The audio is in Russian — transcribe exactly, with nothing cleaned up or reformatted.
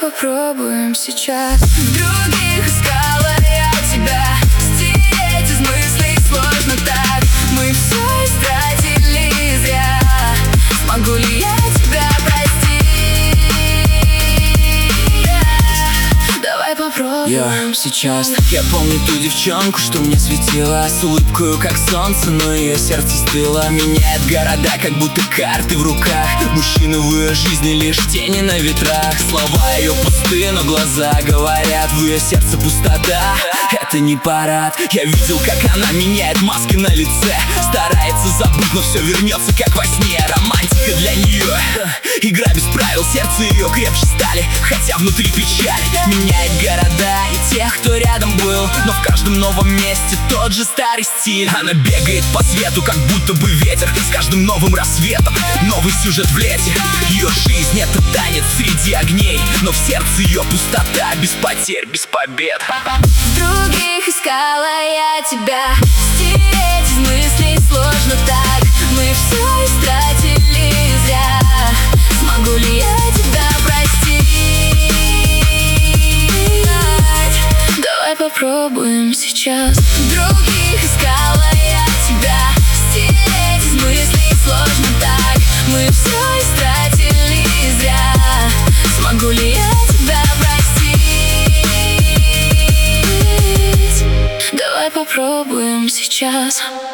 попробуем сейчас. Других искала я тебя, стереть из мыслей сложно так. Мы все истратили зря, смогу ли я тебя простить? Давай попробуем yeah. сейчас. Я помню ту девчонку, что мне светила с улыбкою, как солнце, но ее сердце стыло. Меняет города, как будто карты в руках. Мужчины в ее жизни лишь тени на ветрах. Слова ее пусты, но глаза говорят, в ее сердце пустота. Это не парад. Я видел, как она меняет маски на лице, старается забыть, но все вернется, как во сне. Романтика для нее игра без правил, сердце ее крепче стали, хотя внутри печаль. Меняет города и тех, кто рядом был, но в каждом новом месте тот же старый стиль. Она бегает по свету, как будто бы ветер, с каждым новым рассветом новый сюжет в лете. Ее жизнь — это танец среди огней, но в сердце ее пустота, без потерь, без побед. Других искала я тебя, стереть из мыслей сложно так. Мы все истратили зря, смогу ли я тебя простить? Давай попробуем сейчас. Других искала я тебя, стереть из мыслей сложно так. Мы все истратили зря, смогу ли я тебя простить? Давай попробуем сейчас.